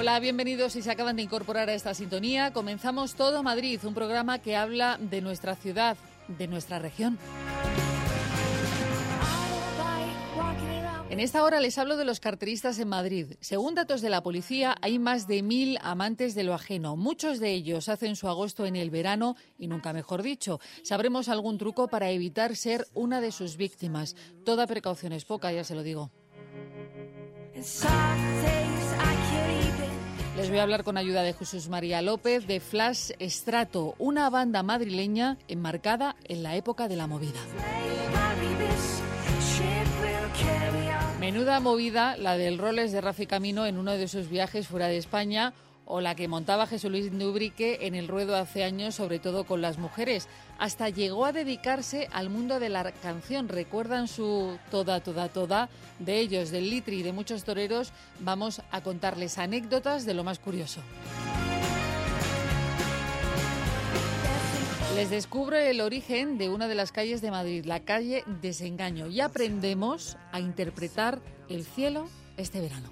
Hola, bienvenidos si se acaban de incorporar a esta sintonía. Comenzamos Todo Madrid, un programa que habla de nuestra ciudad, de nuestra región. En esta hora les hablo de los carteristas en Madrid. Según datos de la policía, hay más de 1000 amantes de lo ajeno. Muchos de ellos hacen su agosto en el verano y nunca mejor dicho. Sabremos algún truco para evitar ser una de sus víctimas. Toda precaución es poca, ya se lo digo. Les voy a hablar con ayuda de Jesús María López de Flash Estrato, una banda madrileña enmarcada en la época de la movida. Menuda movida la del Rolex de Rafi Camino en uno de sus viajes fuera de España, o la que montaba Jesús Luis Dubrique en el ruedo hace años, sobre todo con las mujeres. Hasta llegó a dedicarse al mundo de la canción. ¿Recuerdan su toda? De ellos, del Litri y de muchos toreros, vamos a contarles anécdotas de lo más curioso. Les descubro el origen de una de las calles de Madrid, la calle Desengaño, y aprendemos a interpretar el cielo este verano.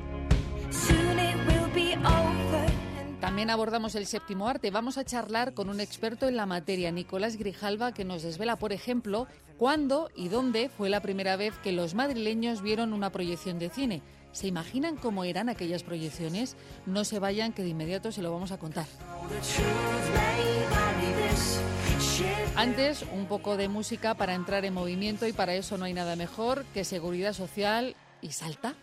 También abordamos el séptimo arte. Vamos a charlar con un experto en la materia, Nicolás Grijalva, que nos desvela, por ejemplo, cuándo y dónde fue la primera vez que los madrileños vieron una proyección de cine. ¿Se imaginan cómo eran aquellas proyecciones? No se vayan, que de inmediato se lo vamos a contar. Antes, un poco de música para entrar en movimiento, y para eso no hay nada mejor que Seguridad Social y Salta.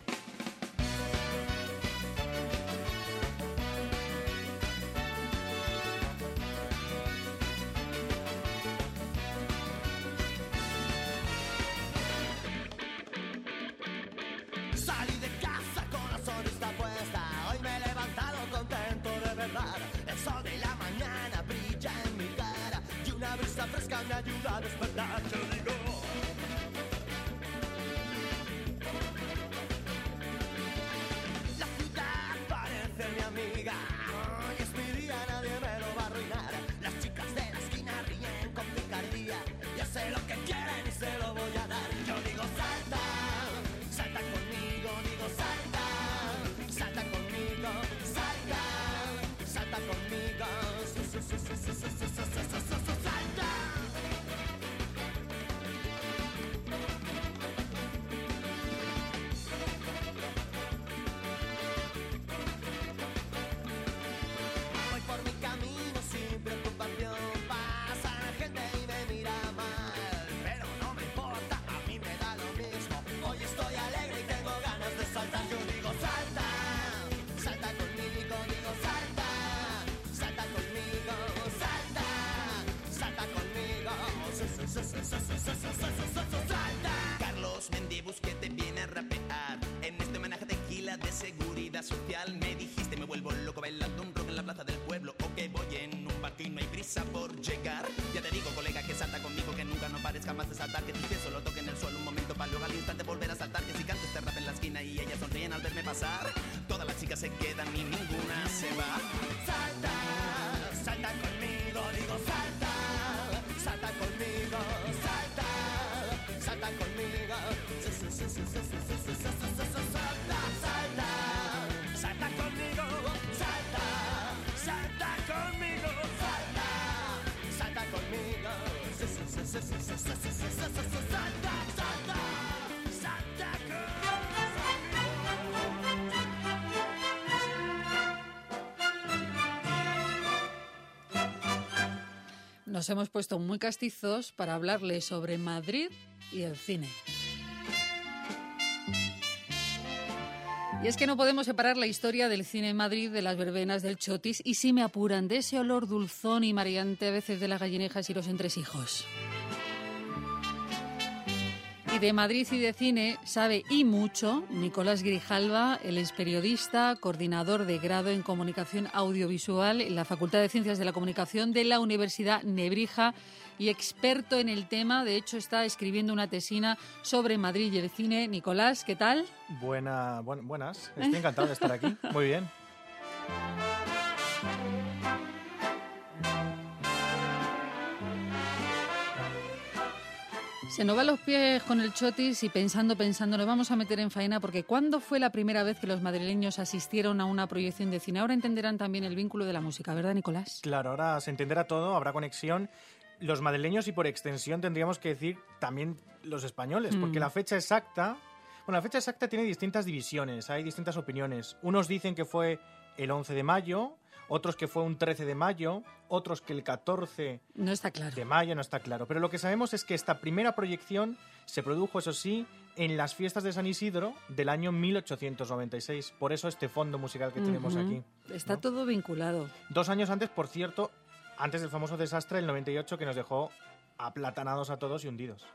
Me ayuda a despertar, yo digo. La ciudad parece mi amiga. Hoy es mi día, nadie me lo va a arruinar. Las chicas de la esquina ríen con picardía. Yo sé lo que quieren y se lo voy a dar. Yo digo salta, salta conmigo, digo salta, salta conmigo, salta, salta conmigo, salta. Carlos Mendibus que te viene a rapear en este homenaje tequila de Seguridad Social. Me dijiste me vuelvo loco bailando un rock en la plaza del pueblo, o que voy en un barco y no hay prisa por llegar. Ya te digo, colega, que salta conmigo, que nunca no pares jamás de saltar, que tus pies solo toquen el suelo un momento para luego al instante volver a saltar, que si canto este rap en la esquina y ellas sonríen al verme pasar, todas las chicas se quedan y ninguna se va. Salta, salta conmigo, digo salta, salta conmigo, salta, salta conmigo, salta, salta, salta conmigo, salta, salta conmigo, salta, salta conmigo, salta, salta, salta Nos hemos puesto muy castizos para hablarles sobre Madrid y el cine. Y es que no podemos separar la historia del cine en Madrid de las verbenas del Chotis, y si me apuran, de ese olor dulzón y mareante a veces de las gallinejas y los entresijos. Y de Madrid y de cine sabe y mucho Nicolás Grijalva. Él es periodista, coordinador de grado en Comunicación Audiovisual en la Facultad de Ciencias de la Comunicación de la Universidad Nebrija y experto en el tema. De hecho, está escribiendo una tesina sobre Madrid y el cine. Nicolás, ¿qué tal? Buenas. Estoy encantado de estar aquí. Muy bien. Se nos van los pies con el chotis y pensando, nos vamos a meter en faena porque ¿cuándo fue la primera vez que los madrileños asistieron a una proyección de cine? Ahora entenderán también el vínculo de la música, ¿verdad, Nicolás? Claro, ahora se entenderá todo, habrá conexión. Los madrileños y por extensión tendríamos que decir también los españoles, porque la fecha exacta... Bueno, la fecha exacta tiene distintas divisiones, hay distintas opiniones. Unos dicen que fue el 11 de mayo, otros que fue un 13 de mayo, otros que el 14 no está claro. de mayo, no está claro. Pero lo que sabemos es que esta primera proyección se produjo, eso sí, en las fiestas de San Isidro del año 1896. Por eso este fondo musical que tenemos aquí. Está ¿no? todo vinculado. 2 años antes, por cierto, antes del famoso desastre del 98 que nos dejó aplatanados a todos y hundidos.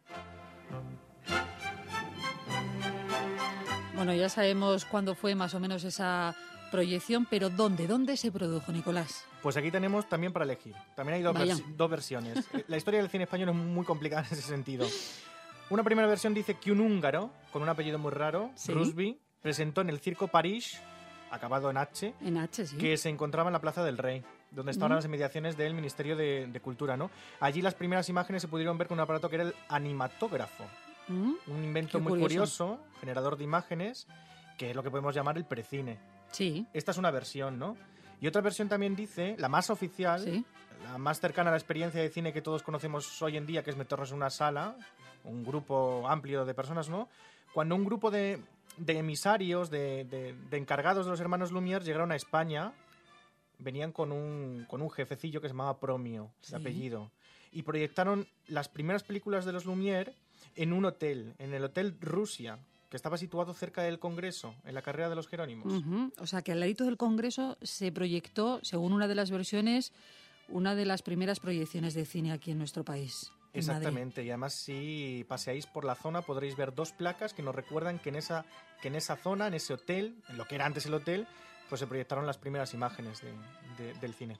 Bueno, ya sabemos cuándo fue más o menos esa proyección, pero ¿dónde se produjo, Nicolás? Pues aquí tenemos también para elegir. También hay dos versiones. La historia del cine español es muy complicada en ese sentido. Una primera versión dice que un húngaro, con un apellido muy raro, ¿sí? Rusby, presentó en el Circo París, acabado en H, sí. que se encontraba en la Plaza del Rey, donde estaban las inmediaciones del Ministerio de Cultura, ¿no? Allí las primeras imágenes se pudieron ver con un aparato que era el animatógrafo. Un invento muy curioso, generador de imágenes, que es lo que podemos llamar el precine. Sí. Esta es una versión, ¿no? Y otra versión también dice, la más oficial, ¿sí? La más cercana a la experiencia de cine que todos conocemos hoy en día, que es meternos en una sala, un grupo amplio de personas, ¿no? Cuando un grupo de emisarios, de encargados de los hermanos Lumière llegaron a España, venían con un jefecillo que se llamaba Promio, de apellido, y proyectaron las primeras películas de los Lumière en un hotel, en el Hotel Rusia, que estaba situado cerca del Congreso, en la carrera de los Jerónimos. O sea, que al ladito del Congreso se proyectó, según una de las versiones, una de las primeras proyecciones de cine aquí en nuestro país. Exactamente, y además si paseáis por la zona podréis ver 2 placas que nos recuerdan que en esa zona, en ese hotel, en lo que era antes el hotel, pues se proyectaron las primeras imágenes del cine.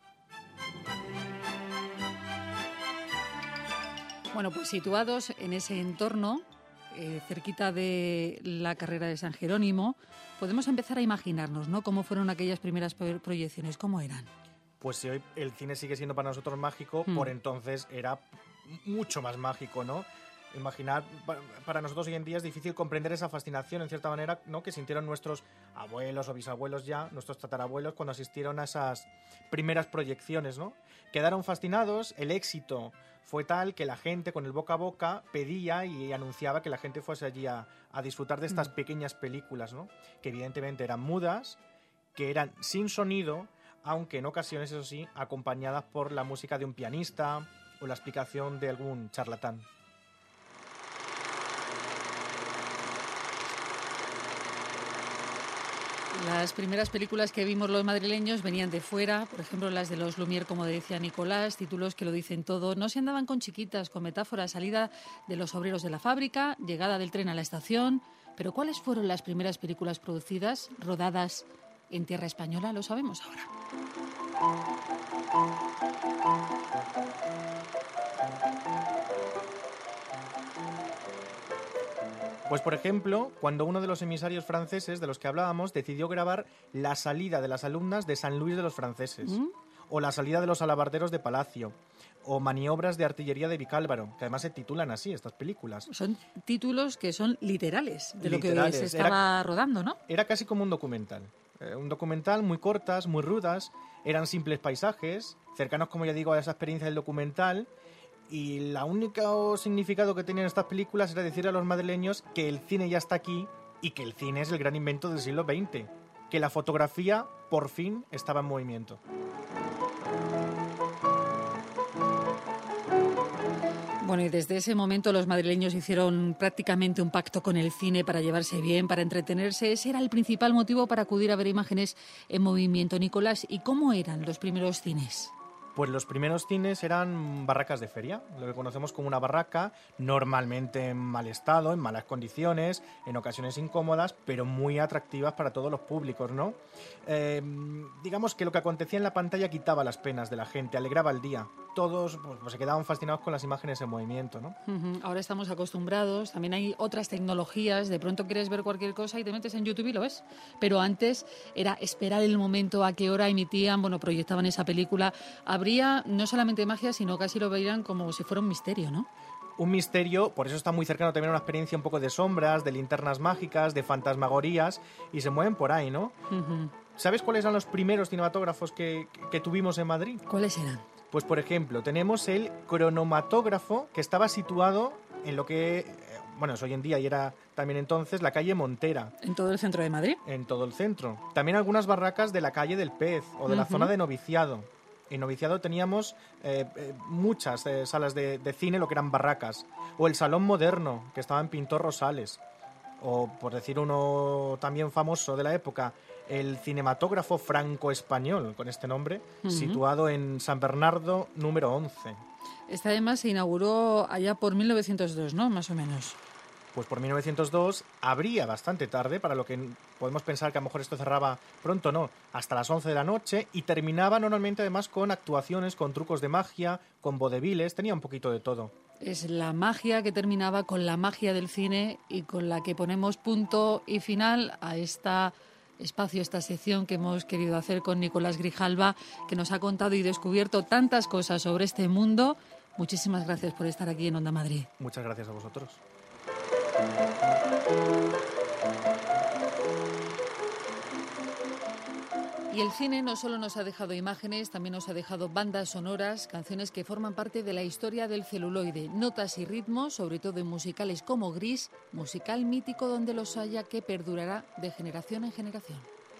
Bueno, pues situados en ese entorno, cerquita de la carrera de San Jerónimo, podemos empezar a imaginarnos, ¿no?, cómo fueron aquellas primeras proyecciones, cómo eran. Pues si hoy el cine sigue siendo para nosotros mágico, por entonces era mucho más mágico, ¿no? Imaginar, para nosotros hoy en día es difícil comprender esa fascinación, en cierta manera, ¿no?, que sintieron nuestros abuelos o bisabuelos ya, nuestros tatarabuelos, cuando asistieron a esas primeras proyecciones, ¿no? Quedaron fascinados, el éxito fue tal que la gente, con el boca a boca, pedía y anunciaba que la gente fuese allí a disfrutar de estas pequeñas películas, ¿no? Que evidentemente eran mudas, que eran sin sonido, aunque en ocasiones, eso sí, acompañadas por la música de un pianista o la explicación de algún charlatán. Las primeras películas que vimos los madrileños venían de fuera, por ejemplo las de los Lumière, como decía Nicolás, títulos que lo dicen todo. No se andaban con chiquitas, con metáforas, salida de los obreros de la fábrica, llegada del tren a la estación. Pero ¿cuáles fueron las primeras películas producidas, rodadas en tierra española? Lo sabemos ahora. Pues, por ejemplo, cuando uno de los emisarios franceses de los que hablábamos decidió grabar la salida de las alumnas de San Luis de los Franceses, o la salida de los alabarderos de Palacio, o maniobras de artillería de Vicálvaro, que además se titulan así, estas películas. Son títulos que son literales de lo que se estaba rodando, ¿no? Era casi como un documental. Un documental muy cortas, muy rudas, eran simples paisajes, cercanos, como ya digo, a esa experiencia del documental. Y el único significado que tenían estas películas era decir a los madrileños que el cine ya está aquí y que el cine es el gran invento del siglo XX, que la fotografía por fin estaba en movimiento. Bueno, y desde ese momento los madrileños hicieron prácticamente un pacto con el cine para llevarse bien, para entretenerse. Ese era el principal motivo para acudir a ver imágenes en movimiento. Nicolás, ¿y cómo eran los primeros cines? Pues los primeros cines eran barracas de feria, lo que conocemos como una barraca, normalmente en mal estado, en malas condiciones, en ocasiones incómodas, pero muy atractivas para todos los públicos, ¿no? Digamos que lo que acontecía en la pantalla quitaba las penas de la gente, alegraba el día. Todos pues, se quedaban fascinados con las imágenes en movimiento, ¿no? Ahora estamos acostumbrados, también hay otras tecnologías, de pronto quieres ver cualquier cosa y te metes en YouTube y lo ves. Pero antes era esperar el momento, a qué hora emitían, proyectaban esa película. Habría no solamente magia, sino casi lo veían como si fuera un misterio, ¿no? un misterio, por eso está muy cercano también a una experiencia un poco de sombras, de linternas mágicas, de fantasmagorías, y se mueven por ahí, ¿no? Uh-huh. ¿Sabes cuáles eran los primeros cinematógrafos que tuvimos en Madrid? ¿Cuáles eran? Pues, por ejemplo, tenemos el cronomatógrafo, que estaba situado en lo que, bueno, es hoy en día y era también entonces, la calle Montera. ¿En todo el centro de Madrid? En todo el centro. También algunas barracas de la calle del Pez o de la zona de Noviciado. En Noviciado teníamos muchas salas de cine, lo que eran barracas. O el Salón Moderno, que estaba en Pintor Rosales. O, por decir uno también famoso de la época, el Cinematógrafo Franco-Español, con este nombre, situado en San Bernardo, número 11. Este además se inauguró allá por 1902, ¿no? Más o menos. Pues por 1902 abría bastante tarde, para lo que podemos pensar que a lo mejor esto cerraba pronto, no, hasta las 11 de la noche, y terminaba normalmente además con actuaciones, con trucos de magia, con vodevils, tenía un poquito de todo. Es la magia que terminaba con la magia del cine y con la que ponemos punto y final a esta sección que hemos querido hacer con Nicolás Grijalva, que nos ha contado y descubierto tantas cosas sobre este mundo. Muchísimas gracias por estar aquí en Onda Madrid. Muchas gracias a vosotros. Y el cine no solo nos ha dejado imágenes, también nos ha dejado bandas sonoras, canciones que forman parte de la historia del celuloide, notas y ritmos, sobre todo en musicales como Gris, musical mítico donde los haya, que perdurará de generación en generación.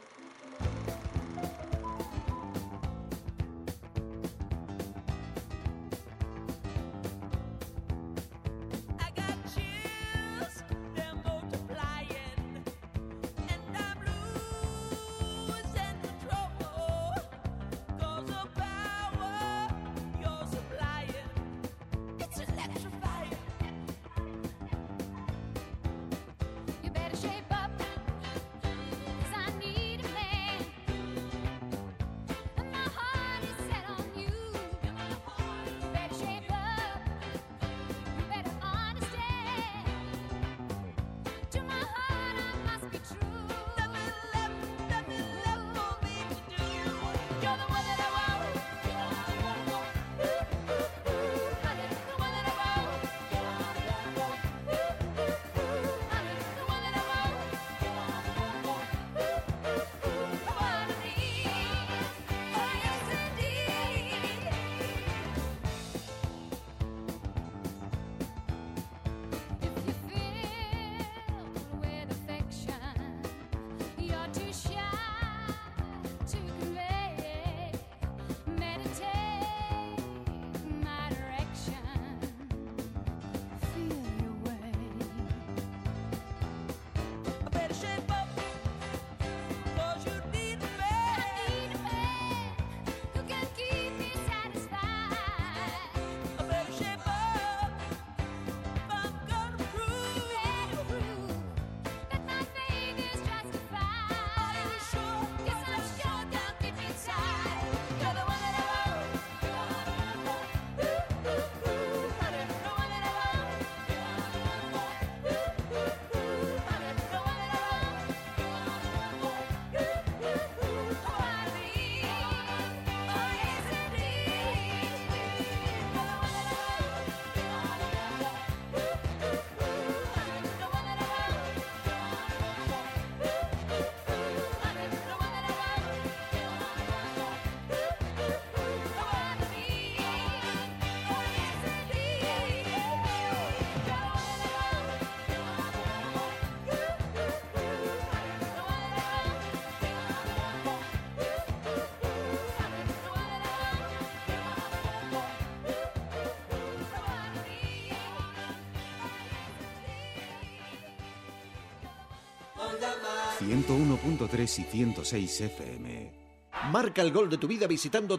...101.3 y 106 FM. Marca el gol de tu vida visitando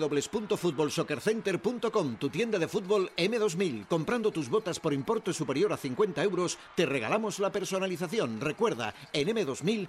www.futbolsoccercenter.com, tu tienda de fútbol M2000. Comprando tus botas por importe superior a 50 euros, te regalamos la personalización. Recuerda, en M2000,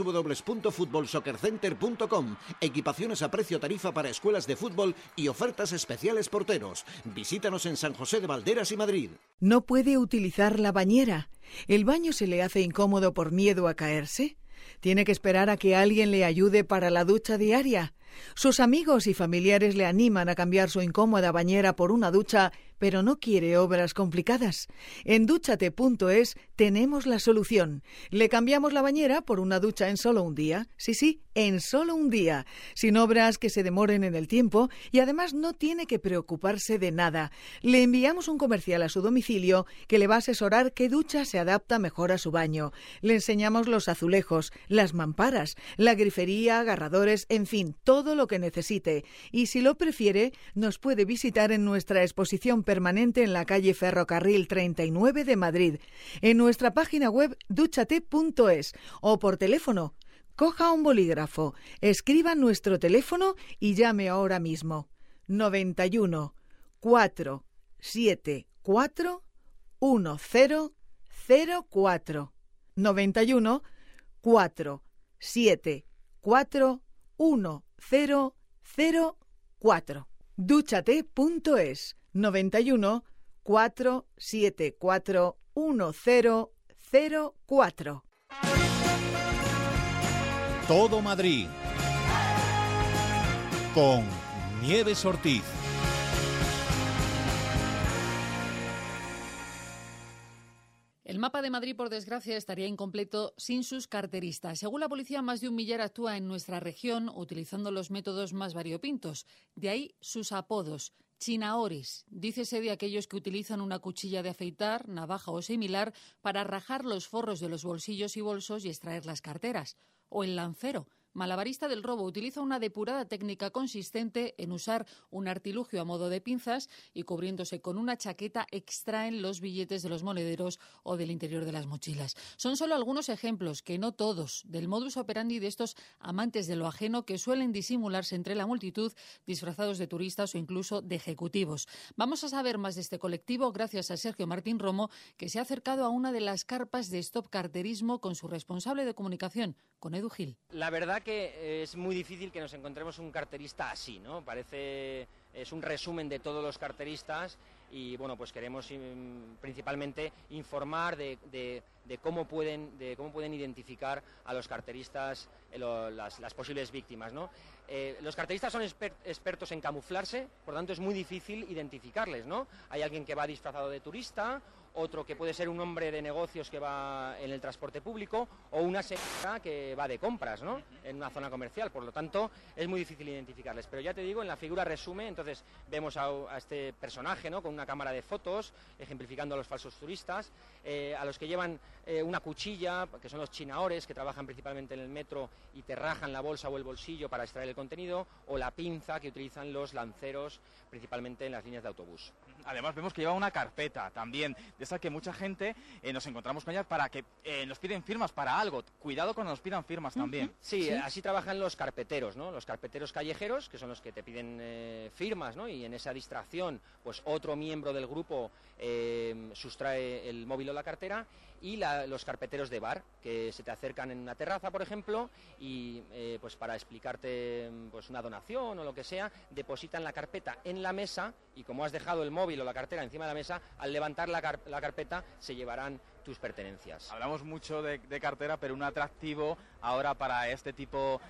www.futbolsoccercenter.com. Equipaciones a precio tarifa para escuelas de fútbol y ofertas especiales porteros. Visítanos en San José de Valderas y Madrid. ¿No puede utilizar la bañera? ¿El baño se le hace incómodo por miedo a caerse? ¿Tiene que esperar a que alguien le ayude para la ducha diaria? Sus amigos y familiares le animan a cambiar su incómoda bañera por una ducha pero no quiere obras complicadas. En Dúchate.es tenemos la solución. Le cambiamos la bañera por una ducha en solo un día. Sí, en solo un día. Sin obras que se demoren en el tiempo y además no tiene que preocuparse de nada. Le enviamos un comercial a su domicilio que le va a asesorar qué ducha se adapta mejor a su baño. Le enseñamos los azulejos, las mamparas, la grifería, agarradores, en fin, todo lo que necesite. Y si lo prefiere, nos puede visitar en nuestra exposición permanente en la calle Ferrocarril 39 de Madrid, en nuestra página web Dúchate.es o por teléfono. Coja un bolígrafo, escriba nuestro teléfono y llame ahora mismo. 91 474 1004. 91 474 1004. Dúchate.es. 91 474 1004. Todo Madrid con Nieves Ortiz. El mapa de Madrid, por desgracia, estaría incompleto sin sus carteristas. Según la policía, más de 1 millar actúa en nuestra región utilizando los métodos más variopintos. De ahí sus apodos. Chinaores, dícese de aquellos que utilizan una cuchilla de afeitar, navaja o similar para rajar los forros de los bolsillos y bolsos y extraer las carteras. O el lancero, malabarista del robo, utiliza una depurada técnica consistente en usar un artilugio a modo de pinzas y cubriéndose con una chaqueta extraen los billetes de los monederos o del interior de las mochilas. Son solo algunos ejemplos, que no todos, del modus operandi de estos amantes de lo ajeno que suelen disimularse entre la multitud disfrazados de turistas o incluso de ejecutivos. Vamos a saber más de este colectivo gracias a Sergio Martín Romo, que se ha acercado a una de las carpas de Stop Carterismo con su responsable de comunicación, con Edu Gil. La verdad que es muy difícil que nos encontremos un carterista así, ¿no? Es un resumen de todos los carteristas y bueno, pues queremos principalmente informar de cómo pueden identificar a los carteristas las posibles víctimas, ¿no? Los carteristas son expertos en camuflarse, por lo tanto es muy difícil identificarles, ¿no? Hay alguien que va disfrazado de turista, otro que puede ser un hombre de negocios que va en el transporte público o una señora que va de compras, ¿no? En una zona comercial, por lo tanto es muy difícil identificarles, pero ya te digo, en la figura resume, entonces vemos a este personaje, ¿no? Con una cámara de fotos ejemplificando a los falsos turistas, a los que llevan una cuchilla, que son los chinaores, que trabajan principalmente en el metro y te rajan la bolsa o el bolsillo para extraer el contenido, o la pinza que utilizan los lanceros principalmente en las líneas de autobús. Además vemos que lleva una carpeta también, de esa que mucha gente nos encontramos con ella para que nos piden firmas para algo. Cuidado cuando nos pidan firmas también. Sí, así trabajan los carpeteros, ¿no? Los carpeteros callejeros, que son los que te piden firmas, ¿no? Y en esa distracción, pues otro miembro del grupo sustrae el móvil o la cartera, y los carpeteros de bar, que se te acercan en una terraza, por ejemplo, y pues para explicarte pues una donación o lo que sea, depositan la carpeta en la mesa y como has dejado el móvil o la cartera encima de la mesa, al levantar la carpeta se llevarán tus pertenencias. Hablamos mucho de cartera, pero un atractivo ahora para este tipo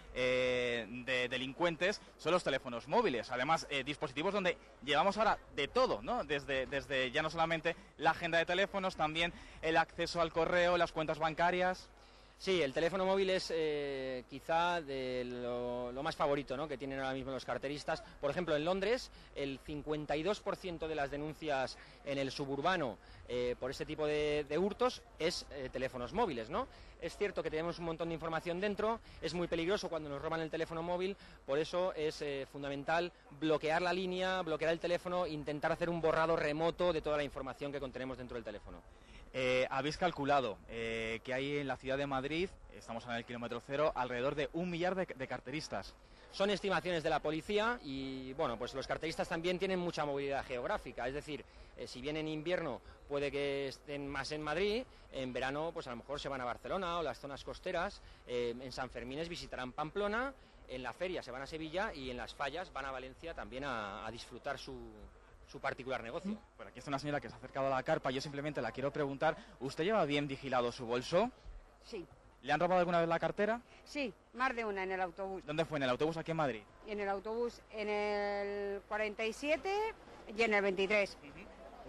de delincuentes son los teléfonos móviles. Además, dispositivos donde llevamos ahora de todo, ¿no? Desde ya no solamente la agenda de teléfonos, también el acceso al correo, las cuentas bancarias. Sí, el teléfono móvil es quizá de lo más favorito, ¿no? Que tienen ahora mismo los carteristas. Por ejemplo, en Londres, el 52% de las denuncias en el suburbano por este tipo de hurtos es teléfonos móviles, ¿no? Es cierto que tenemos un montón de información dentro, es muy peligroso cuando nos roban el teléfono móvil, por eso es fundamental bloquear la línea, bloquear el teléfono, intentar hacer un borrado remoto de toda la información que contenemos dentro del teléfono. Habéis calculado que hay en la ciudad de Madrid, estamos en el kilómetro cero, alrededor de 1 millar de carteristas. Son estimaciones de la policía y bueno, pues los carteristas también tienen mucha movilidad geográfica, es decir, si bien en invierno puede que estén más en Madrid, en verano pues a lo mejor se van a Barcelona o las zonas costeras, en San Fermines visitarán Pamplona, en la feria se van a Sevilla y en las fallas van a Valencia también a disfrutar su particular negocio. Bueno, aquí está una señora que se ha acercado a la carpa, yo simplemente la quiero preguntar, ¿usted lleva bien vigilado su bolso? Sí. ¿Le han robado alguna vez la cartera? Sí, más de una en el autobús. ¿Dónde fue? ¿En el autobús aquí en Madrid? En el autobús en el 47 y en el 23.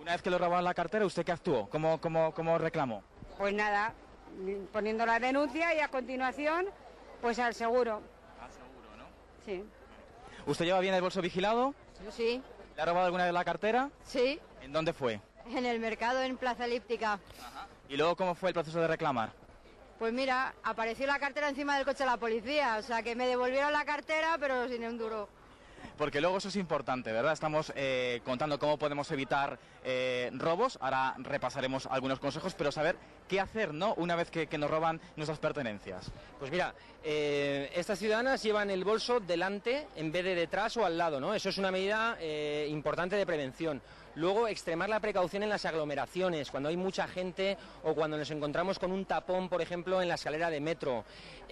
Una vez que le robaron la cartera, ¿usted qué actuó? ¿Cómo reclamó? Pues nada, poniendo la denuncia y a continuación, pues al seguro. Al seguro, ¿no? Sí. ¿Usted lleva bien el bolso vigilado? Sí. ¿Le ha robado alguna vez la cartera? Sí. ¿En dónde fue? En el mercado, en Plaza Elíptica. Ajá. ¿Y luego cómo fue el proceso de reclamar? Pues mira, apareció la cartera encima del coche de la policía, o sea que me devolvieron la cartera, pero sin un duro. Porque luego eso es importante, ¿verdad? Estamos contando cómo podemos evitar robos, ahora repasaremos algunos consejos, pero saber qué hacer, ¿no?, una vez que nos roban nuestras pertenencias. Pues mira, estas ciudadanas llevan el bolso delante en vez de detrás o al lado, ¿no? Eso es una medida importante de prevención. Luego, extremar la precaución en las aglomeraciones, cuando hay mucha gente o cuando nos encontramos con un tapón, por ejemplo, en la escalera de metro.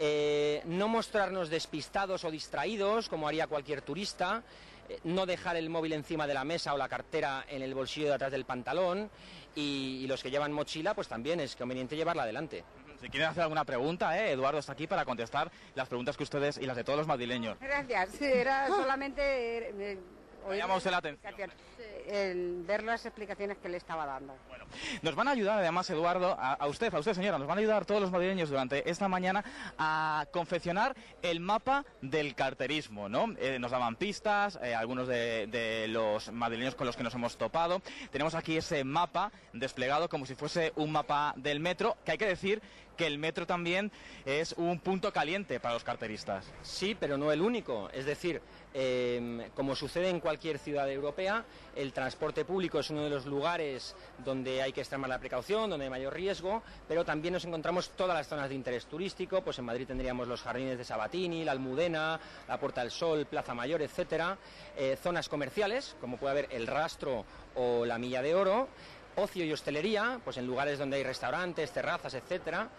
No mostrarnos despistados o distraídos, como haría cualquier turista. No dejar el móvil encima de la mesa o la cartera en el bolsillo de atrás del pantalón. Y los que llevan mochila, pues también es conveniente llevarla adelante. Si quieren hacer alguna pregunta, Eduardo está aquí para contestar las preguntas que ustedes y las de todos los madrileños. Gracias, sí, era solamente... Me llama usted la atención. El ver las explicaciones que le estaba dando. Bueno, nos van a ayudar además, Eduardo, a usted señora, nos van a ayudar todos los madrileños durante esta mañana a confeccionar el mapa del carterismo, ¿no? Nos daban pistas, algunos de los madrileños con los que nos hemos topado. Tenemos aquí ese mapa desplegado como si fuese un mapa del metro, que hay que decir que el metro también es un punto caliente para los carteristas. Sí, pero no el único. Es decir, como sucede en cualquier ciudad europea, el transporte público es uno de los lugares donde hay que extremar la precaución, donde hay mayor riesgo, pero también nos encontramos todas las zonas de interés turístico. Pues en Madrid tendríamos los jardines de Sabatini, la Almudena, la Puerta del Sol, Plaza Mayor, etcétera. Zonas comerciales, como puede haber el Rastro o la Milla de Oro. Ocio y hostelería, pues en lugares donde hay restaurantes, terrazas, etcétera.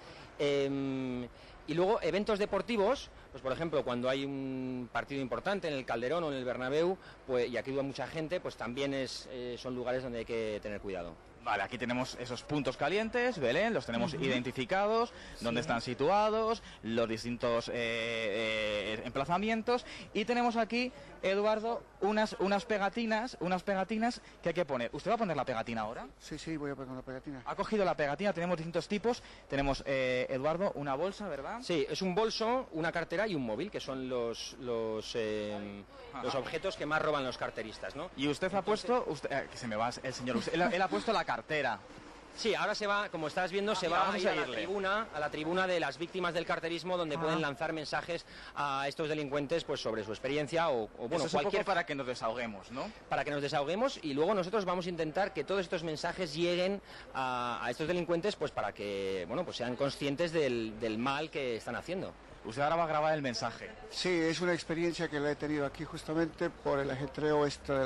Y luego eventos deportivos, pues por ejemplo cuando hay un partido importante en el Calderón o en el Bernabéu, pues, y aquí va mucha gente, pues también son lugares donde hay que tener cuidado. Vale, aquí tenemos esos puntos calientes, Belén, los tenemos identificados, dónde están situados, los distintos emplazamientos, y tenemos aquí, Eduardo, unas pegatinas que hay que poner. ¿Usted va a poner la pegatina ahora? Sí, voy a poner la pegatina. Ha cogido la pegatina, tenemos distintos tipos, tenemos, Eduardo, una bolsa, ¿verdad? Sí, es un bolso, una cartera y un móvil, que son los objetos que más roban los carteristas, ¿no? Y usted ha puesto, que se me va el señor, él ha puesto la cartera. Sí, ahora se va, como estás viendo, se va a ir a la tribuna de las víctimas del carterismo, donde pueden lanzar mensajes a estos delincuentes, pues sobre su experiencia o bueno, eso es un poco para que nos desahoguemos, ¿no? Para que nos desahoguemos, y luego nosotros vamos a intentar que todos estos mensajes lleguen a estos delincuentes, pues para que, bueno, pues sean conscientes del mal que están haciendo. Usted ahora va a grabar el mensaje. Sí, es una experiencia que la he tenido aquí justamente por el ajetreo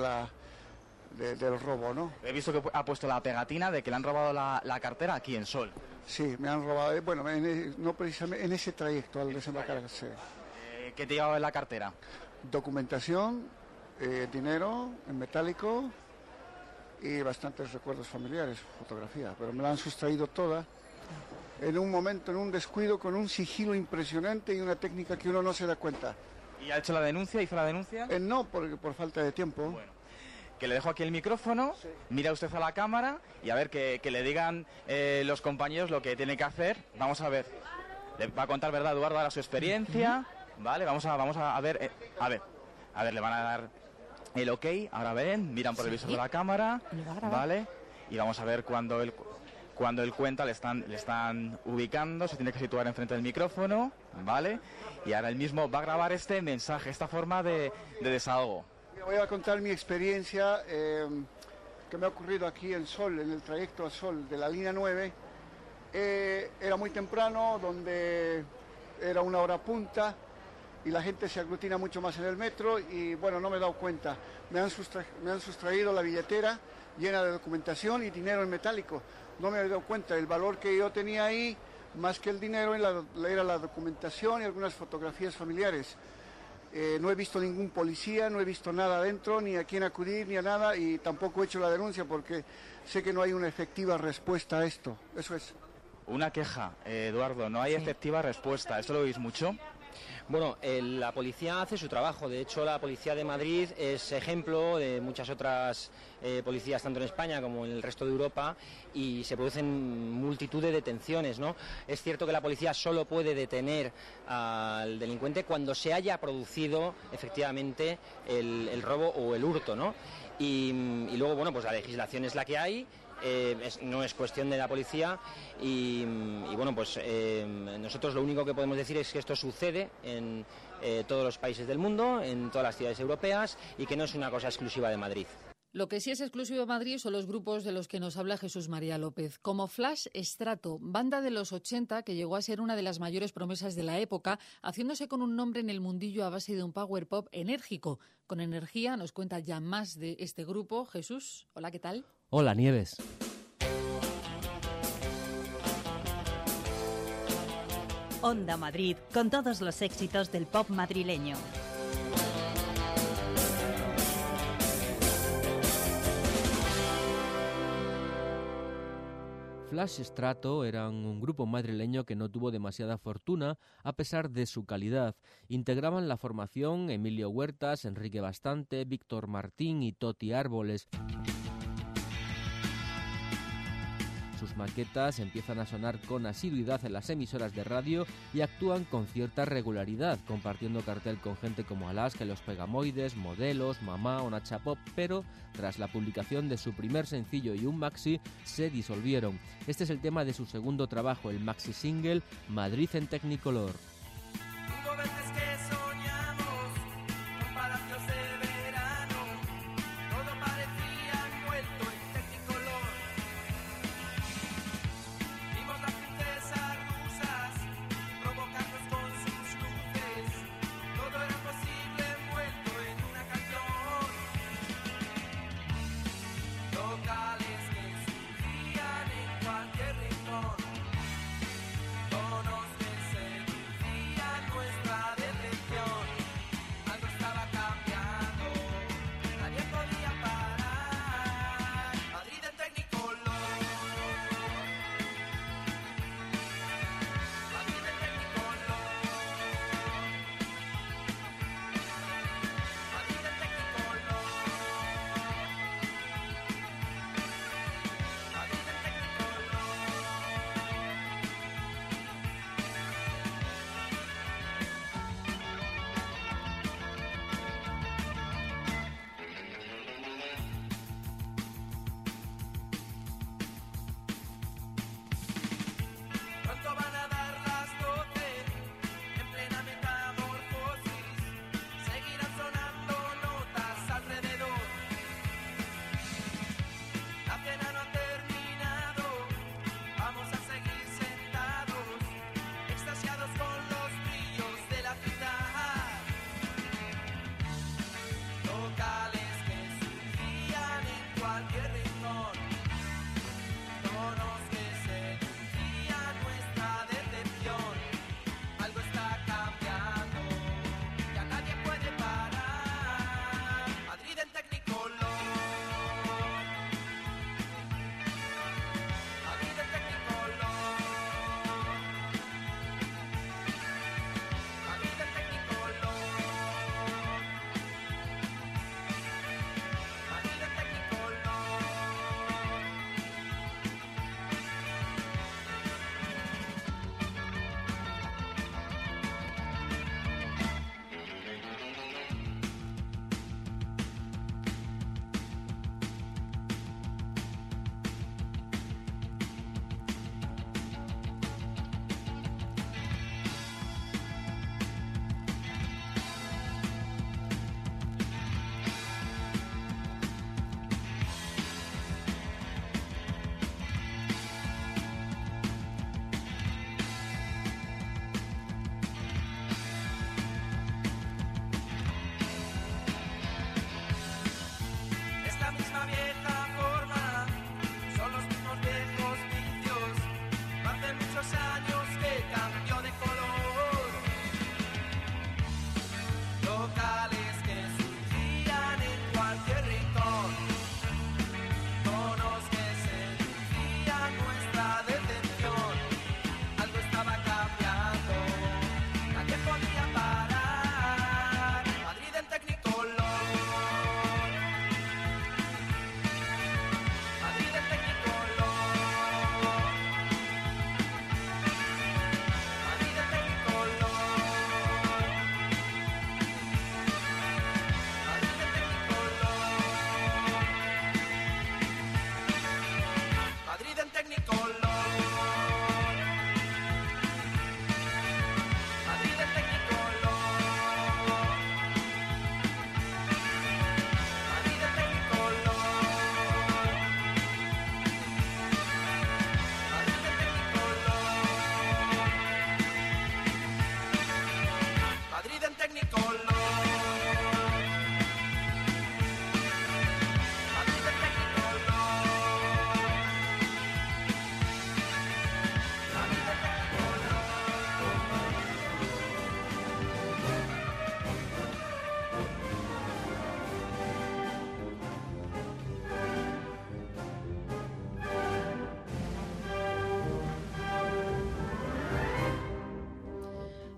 del robo, ¿no? He visto que ha puesto la pegatina de que le han robado la cartera aquí en Sol. Sí, me han robado, bueno, no precisamente en ese trayecto al desembarcar. Sí. ¿Qué te llevaba en la cartera? Documentación, dinero en metálico y bastantes recuerdos familiares, fotografía, pero me la han sustraído toda en un momento, en un descuido, con un sigilo impresionante y una técnica que uno no se da cuenta. ¿Y ha hecho la denuncia? ¿Hizo la denuncia? No, por falta de tiempo. Bueno. Que le dejo aquí el micrófono, sí. Mira usted a la cámara y a ver que le digan los compañeros lo que tiene que hacer. Vamos a ver, le va a contar, ¿verdad, Eduardo, ahora su experiencia? Vale, vamos a ver, le van a dar el ok, ahora ven, miran por el visor de la cámara, vale, y vamos a ver cuando él cuenta, le están ubicando, se tiene que situar enfrente del micrófono, vale, y ahora él mismo va a grabar este mensaje, esta forma de desahogo. Voy a contar mi experiencia que me ha ocurrido aquí en Sol, en el trayecto a Sol de la línea 9. Era muy temprano, donde era una hora punta y la gente se aglutina mucho más en el metro y bueno, no me he dado cuenta. Me han sustraído la billetera llena de documentación y dinero en metálico. No me he dado cuenta. El valor que yo tenía ahí, más que el dinero, era la documentación y algunas fotografías familiares. No he visto ningún policía, no he visto nada adentro, ni a quién acudir, ni a nada, y tampoco he hecho la denuncia porque sé que no hay una efectiva respuesta a esto. Eso es. Una queja, Eduardo, no hay efectiva respuesta. ¿Esto lo oís mucho? Bueno, la policía hace su trabajo. De hecho, la policía de Madrid es ejemplo de muchas otras policías, tanto en España como en el resto de Europa, y se producen multitud de detenciones, ¿no? Es cierto que la policía solo puede detener al delincuente cuando se haya producido efectivamente el robo o el hurto, ¿no? Y luego, bueno, pues la legislación es la que hay. No es cuestión de la policía y bueno, pues nosotros lo único que podemos decir es que esto sucede en todos los países del mundo, en todas las ciudades europeas, y que no es una cosa exclusiva de Madrid. Lo que sí es exclusivo de Madrid son los grupos de los que nos habla Jesús María López, como Flash Strato, banda de los 80 que llegó a ser una de las mayores promesas de la época, haciéndose con un nombre en el mundillo a base de un power pop enérgico. Con energía nos cuenta ya más de este grupo. Jesús, hola, ¿qué tal? Hola, Nieves. Onda Madrid, con todos los éxitos del pop madrileño. Flash Strato eran un grupo madrileño que no tuvo demasiada fortuna a pesar de su calidad. Integraban la formación Emilio Huertas, Enrique Bastante, Víctor Martín y Toti Árboles. Sus maquetas empiezan a sonar con asiduidad en las emisoras de radio y actúan con cierta regularidad, compartiendo cartel con gente como Alaska, Los Pegamoides, Modelos, Mamá o Nacha Pop, pero tras la publicación de su primer sencillo y un maxi, se disolvieron. Este es el tema de su segundo trabajo, el maxi single Madrid en Technicolor.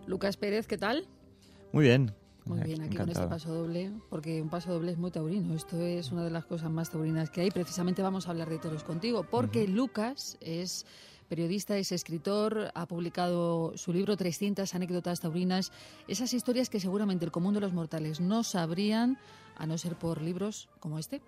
Lucas Pérez, ¿qué tal? Muy bien. Muy bien, aquí con este paso doble, porque un paso doble es muy taurino. Esto es una de las cosas más taurinas que hay. Precisamente vamos a hablar de toros contigo, porque Lucas es periodista, es escritor, ha publicado su libro 300 anécdotas taurinas, esas historias que seguramente el común de los mortales no sabrían, a no ser por libros como este.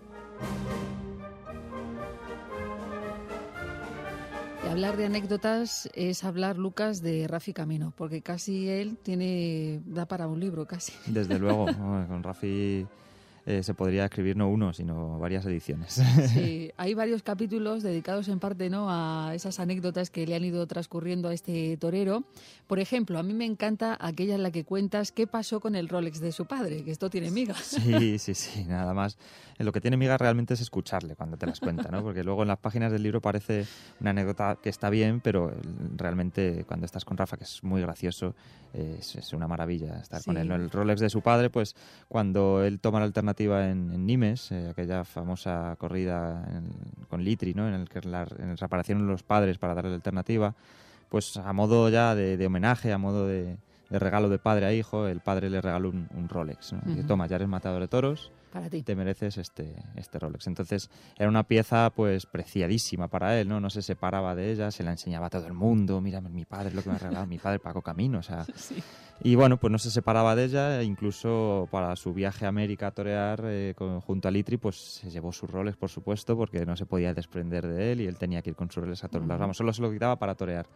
Y hablar de anécdotas es hablar, Lucas, de Rafi Camino, porque casi él da para un libro, casi. Desde luego, con Rafi se podría escribir no uno, sino varias ediciones. Sí, hay varios capítulos dedicados en parte, ¿no?, a esas anécdotas que le han ido transcurriendo a este torero. Por ejemplo, a mí me encanta aquella en la que cuentas qué pasó con el Rolex de su padre, que esto tiene miga. Sí, nada más. Lo que tiene miga realmente es escucharle cuando te las cuenta, ¿no? Porque luego en las páginas del libro parece una anécdota que está bien, pero realmente cuando estás con Rafa, que es muy gracioso, es una maravilla estar con él, ¿no? El Rolex de su padre, pues cuando él toma la alternativa en Nimes, aquella famosa corrida con Litri, ¿no?, en el que aparecieron los padres para darle la alternativa, pues a modo ya de homenaje, a modo de regalo de padre a hijo, el padre le regaló un Rolex, ¿no? Y toma, ya eres matador de toros, para ti. Te mereces este Rolex. Entonces era una pieza pues preciadísima para él, ¿no? No se separaba de ella, se la enseñaba a todo el mundo. Mira, mi padre es lo que me ha regalado, mi padre Paco Camino, o sea. Sí. Y bueno, pues no se separaba de ella, incluso para su viaje a América a torear junto a Litri, pues se llevó su Rolex, por supuesto, porque no se podía desprender de él y él tenía que ir con su Rolex a todos lados. Vamos, solo se lo quitaba para torear.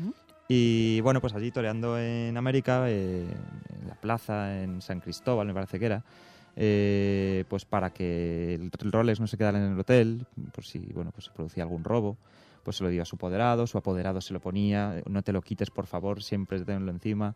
Y bueno, pues allí toreando en América, en la plaza, en San Cristóbal, me parece que era, pues para que el Rolex no se quedara en el hotel, por si pues se producía algún robo, pues se lo dio a su apoderado se lo ponía, no te lo quites por favor, siempre tenlo encima.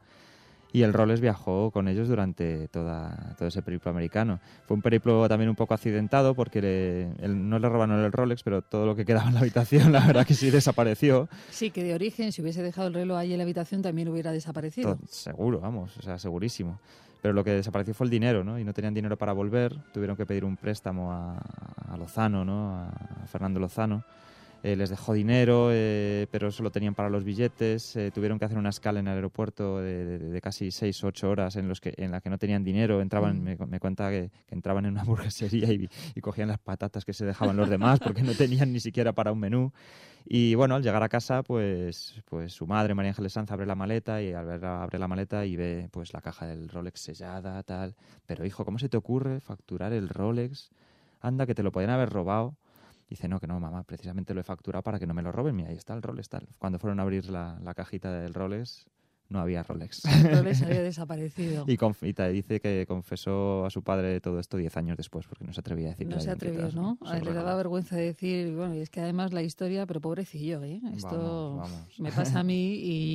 Y el Rolex viajó con ellos durante todo ese periplo americano. Fue un periplo también un poco accidentado porque no le robaron el Rolex, pero todo lo que quedaba en la habitación, la verdad que sí desapareció. Sí, que de origen, si hubiese dejado el reloj ahí en la habitación, también hubiera desaparecido. Seguro, vamos, o sea, segurísimo. Pero lo que desapareció fue el dinero, ¿no? Y no tenían dinero para volver, tuvieron que pedir un préstamo a Lozano, ¿no?, a Fernando Lozano. Les dejó dinero, pero solo tenían para los billetes. Tuvieron que hacer una escala en el aeropuerto de casi 6 o 8 horas en la que no tenían dinero. Entraban, me cuenta que entraban en una hamburguesería y cogían las patatas que se dejaban los demás porque no tenían ni siquiera para un menú. Y bueno, al llegar a casa, pues su madre, María Ángeles Sanz, abre la maleta y abre la maleta y ve pues la caja del Rolex sellada, tal. Pero hijo, ¿cómo se te ocurre facturar el Rolex? Anda, que te lo podían haber robado. Dice, no, mamá, precisamente lo he facturado para que no me lo roben. Mira, ahí está el Rolex, tal. Cuando fueron a abrir la cajita del Rolex, no había Rolex. El Rolex había desaparecido. Y dice que confesó a su padre todo esto 10 años después, porque no se atrevía a decir. No se atrevió, ¿no? A él le daba vergüenza decir, bueno, y es que además la historia, pero pobrecillo, ¿eh? Esto vamos. Me pasa a mí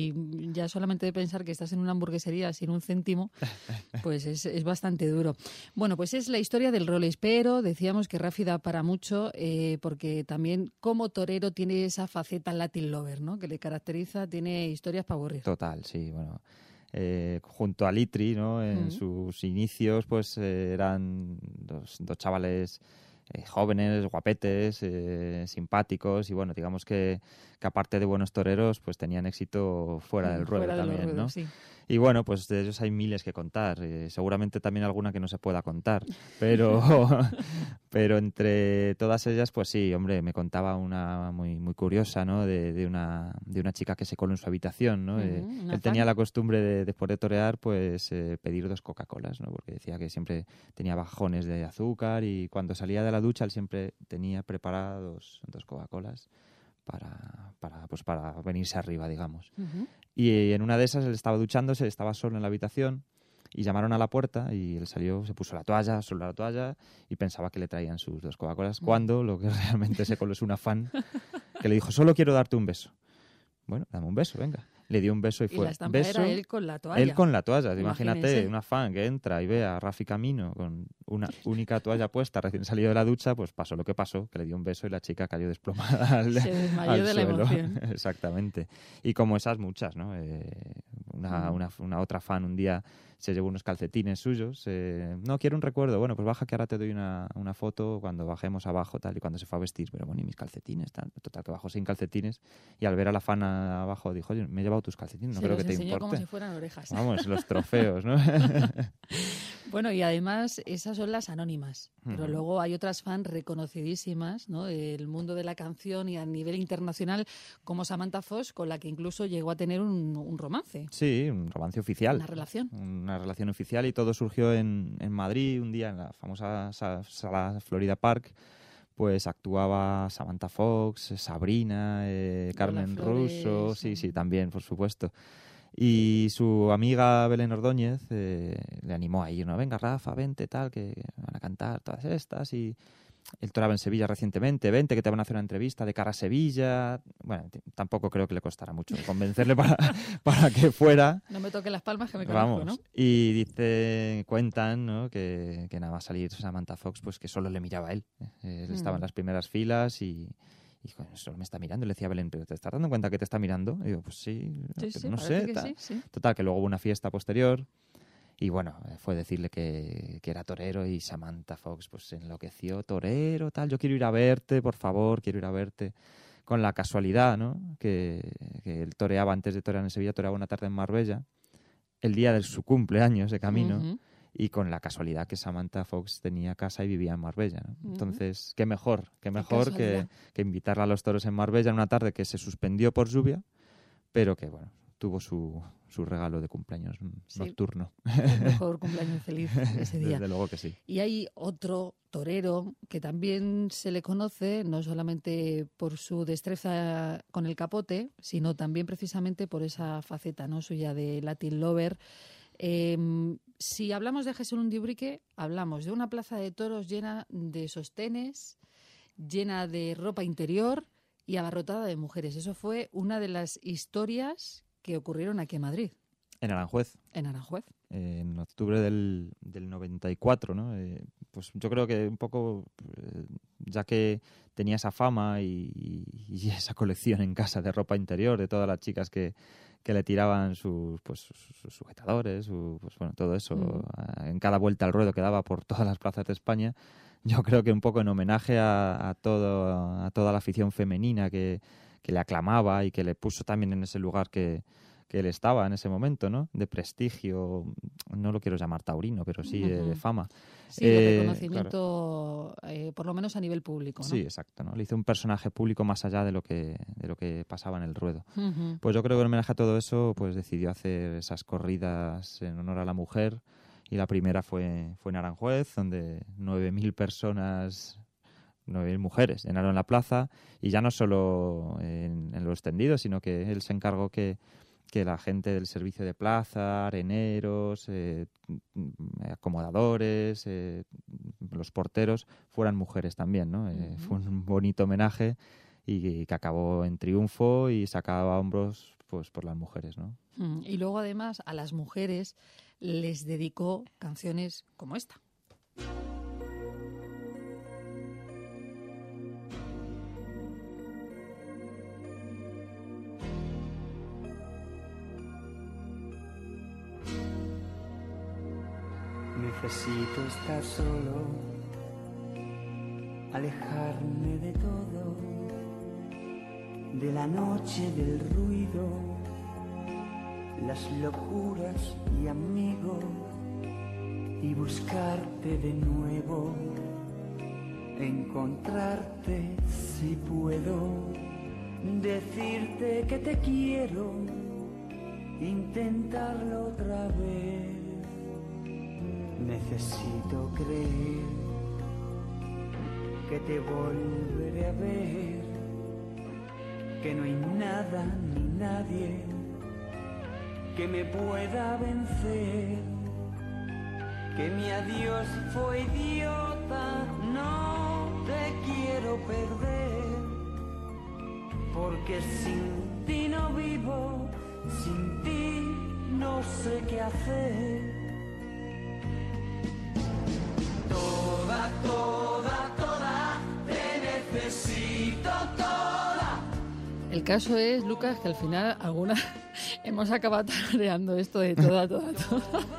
y ya solamente de pensar que estás en una hamburguesería sin un céntimo, pues es bastante duro. Bueno, pues es la historia del Rolex, pero decíamos que Rafi da para mucho porque también como torero tiene esa faceta Latin lover, ¿no?, que le caracteriza, tiene historias para aburrir. Total, sí. Bueno, junto a Litri, ¿no?, en sus inicios, pues eran dos chavales jóvenes, guapetes, simpáticos y bueno, digamos que aparte de buenos toreros, pues tenían éxito fuera del ruedo también, ¿no? Sí. Y bueno, pues de ellos hay miles que contar, seguramente también alguna que no se pueda contar, pero entre todas ellas, pues sí, hombre, me contaba una muy muy curiosa, ¿no?, de una chica que se coló en su habitación, ¿no? Él tenía la costumbre de después de torear, pues pedir 2 Coca-Colas, ¿no?, porque decía que siempre tenía bajones de azúcar y cuando salía de la ducha él siempre tenía preparados 2 Coca-Colas para venirse arriba, digamos. Y en una de esas él estaba duchándose, estaba solo en la habitación y llamaron a la puerta y él salió, se puso la toalla y pensaba que le traían sus 2 Coca-Colas cuando lo que realmente se coló es una fan que le dijo, solo quiero darte un beso. Bueno, dame un beso, venga. Le dio un beso y fue. La estampa beso, era él con la toalla. Él con la toalla. Imagínate, Imagínense. una fan que entra y ve a Rafi Camino con una única toalla puesta recién salido de la ducha, pues pasó lo que pasó, que le dio un beso y la chica cayó desplomada Se desmayó de la emoción. Exactamente. Y como esas muchas, ¿no? Una otra fan un día se llevó unos calcetines suyos. No, quiero un recuerdo. Bueno, pues baja que ahora te doy una foto cuando bajemos abajo, tal, y cuando se fue a vestir. Pero bueno, y mis calcetines, tal. Total, que bajó sin calcetines y al ver a la fan abajo dijo, oye, me he llevado llevado tus calcetines, no Se creo los que te enseñó importe. como si fueran orejas. Vamos, los trofeos, ¿no? Bueno, y además esas son las anónimas, pero Ujú. luego hay otras fans reconocidísimas, ¿no?, del mundo de la canción y a nivel internacional, como Samantha Fox, con la que incluso llegó a tener un romance. Sí, un romance oficial. Una relación. Una relación oficial, y todo surgió en Madrid un día en la famosa sala Florida Park. Pues actuaba Samantha Fox, Sabrina, Carmen Flores, Russo, sí, también, por supuesto. Y su amiga Belén Ordóñez le animó a ir, ¿no? Venga, Rafa, vente, tal, que van a cantar todas estas. Y él toraba en Sevilla recientemente, vente, que te van a hacer una entrevista de cara a Sevilla. Bueno, tampoco creo que le costara mucho convencerle para que fuera. No me toque las palmas, que me conozco, Vamos. ¿no? Y cuentan, ¿no?, que nada más salir Samantha Fox, pues que solo le miraba a él. Él estaba en las primeras filas y solo me está mirando. Y le decía a Belén, ¿pero te estás dando cuenta que te está mirando? Y digo, pues sí, Sí, pero sí, no parece sé. que Tal. sí. Total, que luego hubo una fiesta posterior y bueno, fue decirle que era torero, y Samantha Fox pues se enloqueció. Torero, tal, yo quiero ir a verte, por favor, quiero ir a verte. Con la casualidad, ¿no?, que él toreaba, antes de torear en Sevilla, toreaba una tarde en Marbella, el día de su cumpleaños de camino. Ujú. Y con la casualidad que Samantha Fox tenía casa y vivía en Marbella, ¿no? Ujú. Entonces, qué mejor casualidad. que invitarla a los toros en Marbella en una tarde que se suspendió por lluvia, pero que, bueno, tuvo su regalo de cumpleaños nocturno. El mejor cumpleaños feliz ese día. Desde luego que sí. Y hay otro torero que también se le conoce, no solamente por su destreza con el capote, sino también precisamente por esa faceta, ¿no?, suya de Latin Lover. Si hablamos de Jesús Undibrique, hablamos de una plaza de toros llena de sostenes, llena de ropa interior y abarrotada de mujeres. Eso fue una de las historias que ocurrieron aquí en Madrid. En Aranjuez. En Aranjuez. En octubre del 94, ¿no? Pues yo creo que un poco, ya que tenía esa fama y esa colección en casa de ropa interior, de todas las chicas que le tiraban sus sujetadores, todo eso, en cada vuelta al ruedo que daba por todas las plazas de España, yo creo que un poco en homenaje a toda la afición femenina que le aclamaba y que le puso también en ese lugar que él estaba en ese momento, ¿no?, de prestigio, no lo quiero llamar taurino, pero sí de fama. Sí, de reconocimiento, claro. Por lo menos a nivel público, ¿no? Sí, exacto, ¿no? Le hizo un personaje público más allá de lo que pasaba en el ruedo. Uh-huh. Pues yo creo que en homenaje a todo eso, pues decidió hacer esas corridas en honor a la mujer, y la primera fue en Aranjuez, donde 9.000 personas... 9.000 mujeres llenaron la plaza, y ya no solo en los tendidos, sino que él se encargó que la gente del servicio de plaza, areneros, acomodadores, los porteros, fueran mujeres también, ¿no? Fue un bonito homenaje y que acabó en triunfo y sacaba hombros pues por las mujeres, ¿no? Y luego, además, a las mujeres les dedicó canciones como esta. Necesito estar solo, alejarme de todo, de la noche, del ruido, las locuras y amigos, y buscarte de nuevo, encontrarte si puedo, decirte que te quiero, intentarlo otra vez. Necesito creer que te volveré a ver, que no hay nada ni nadie que me pueda vencer, que mi adiós fue idiota, no te quiero perder, porque sin ti no vivo, sin ti no sé qué hacer. Toda, te necesito toda. El caso es, Lucas, que al final algunas hemos acabado tarareando esto de toda.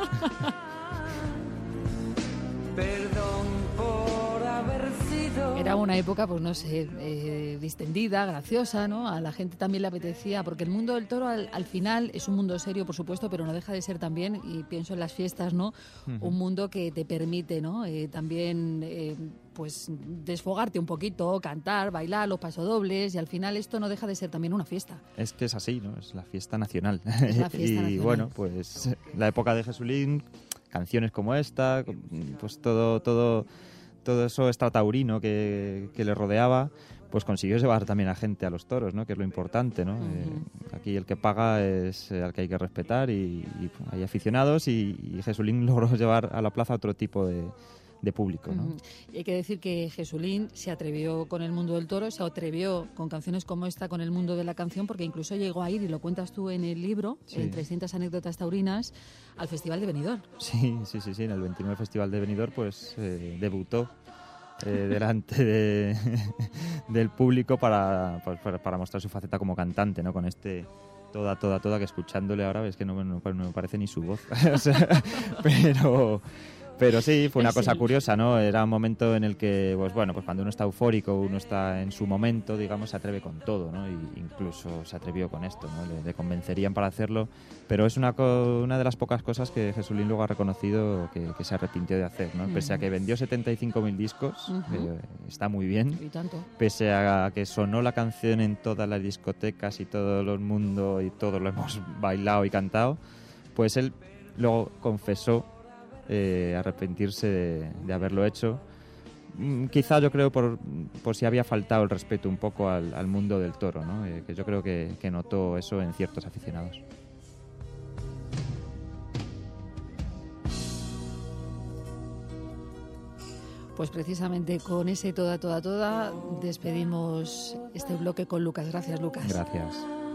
Perdón por haber sido. Era era una época, pues no sé, distendida, graciosa, ¿no? A la gente también le apetecía, porque el mundo del toro al final es un mundo serio, por supuesto, pero no deja de ser también, y pienso en las fiestas, ¿no? Un mundo que te permite, ¿no? También, pues, desfogarte un poquito, cantar, bailar, los pasodobles, y al final esto no deja de ser también una fiesta. Es que es así, ¿no? Es la fiesta nacional. Es la fiesta nacional. Y bueno, pues la época de Jesulín, canciones como esta, pues todo eso extrataurino que le rodeaba, pues consiguió llevar también a gente a los toros, ¿no? Que es lo importante, ¿no? Aquí el que paga es al que hay que respetar y hay aficionados y Jesulín logró llevar a la plaza otro tipo de público, ¿no? Y hay que decir que Jesulín se atrevió con el mundo del toro, se atrevió con canciones como esta con el mundo de la canción, porque incluso llegó a ir, y lo cuentas tú en el libro, en 300 anécdotas taurinas, al Festival de Benidorm. Sí, en el 29 Festival de Benidorm pues debutó delante del público para mostrar su faceta como cantante, ¿no? Con este toda, que escuchándole ahora ves que no me parece ni su voz. O sea, pero sí, fue una cosa curiosa, ¿no? Era un momento en el que, pues bueno, pues cuando uno está eufórico, uno está en su momento, digamos, se atreve con todo, ¿no? Y incluso se atrevió con esto, ¿no? Le convencerían para hacerlo, pero es una de las pocas cosas que Jesulín luego ha reconocido que se arrepintió de hacer, ¿no? Pese a que vendió 75.000 discos, está muy bien, y tanto. Pese a que sonó la canción en todas las discotecas y todo el mundo y todos lo hemos bailado y cantado, pues él luego confesó arrepentirse de haberlo hecho. Quizá yo creo por si había faltado el respeto un poco al mundo del toro, ¿no? Que yo creo que notó eso en ciertos aficionados. Pues precisamente con ese toda despedimos este bloque con Lucas. Gracias, Lucas. Gracias.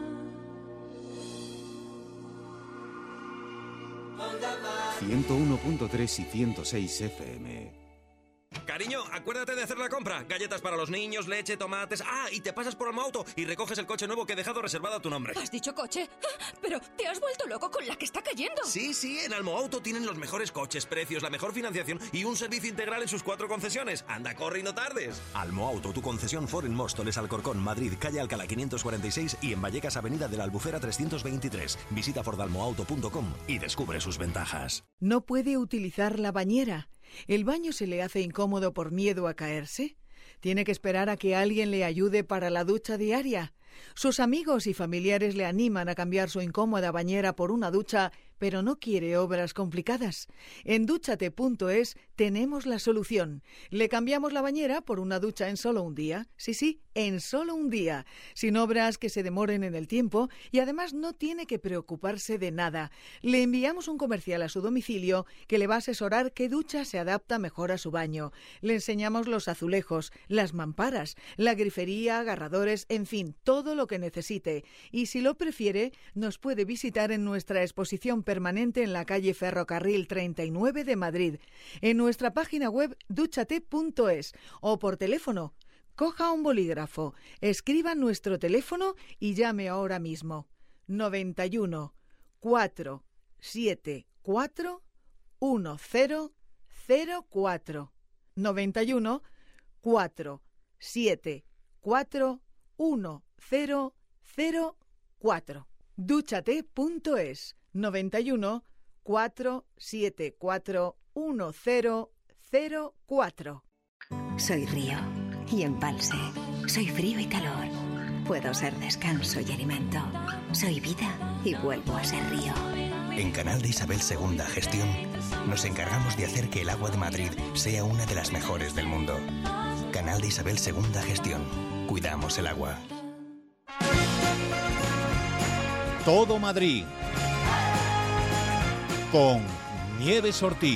...101.3 y 106 FM. Cariño, acuérdate de hacer la compra. Galletas para los niños, leche, tomates... Ah, y te pasas por Almoauto y recoges el coche nuevo que he dejado reservado a tu nombre. ¿Has dicho coche? Pero te has vuelto loco con la que está cayendo. Sí, en Almoauto tienen los mejores coches, precios, la mejor financiación y un servicio integral en sus 4 concesiones. Anda, corre y no tardes. Almoauto, tu concesión Ford en Móstoles, Alcorcón, Madrid, calle Alcalá 546 y en Vallecas, avenida de la Albufera 323. Visita fordalmoauto.com y descubre sus ventajas. ¿No puede utilizar la bañera? ¿El baño se le hace incómodo por miedo a caerse? ¿Tiene que esperar a que alguien le ayude para la ducha diaria? Sus amigos y familiares le animan a cambiar su incómoda bañera por una ducha, pero no quiere obras complicadas. En dúchate.es tenemos la solución. Le cambiamos la bañera por una ducha en solo un día. Sí, en solo un día. Sin obras que se demoren en el tiempo y además no tiene que preocuparse de nada. Le enviamos un comercial a su domicilio que le va a asesorar qué ducha se adapta mejor a su baño. Le enseñamos los azulejos, las mamparas, la grifería, agarradores, en fin, todo lo que necesite. Y si lo prefiere, nos puede visitar en nuestra exposición permanente en la calle Ferrocarril 39 de Madrid, en nuestra página web dúchate.es o por teléfono. Coja un bolígrafo, escriba nuestro teléfono y llame ahora mismo. 91 474 1004. 91 474 1004. Dúchate.es 91 474 1004. Soy río y embalse. Soy frío y calor. Puedo ser descanso y alimento. Soy vida y vuelvo a ser río. En Canal de Isabel II Gestión nos encargamos de hacer que el agua de Madrid sea una de las mejores del mundo. Canal de Isabel II Gestión. Cuidamos el agua. Todo Madrid. Con Nieves Ortiz.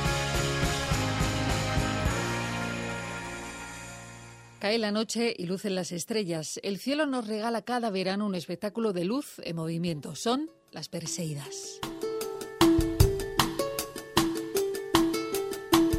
Cae la noche y lucen las estrellas. El cielo nos regala cada verano un espectáculo de luz en movimiento. Son las Perseidas.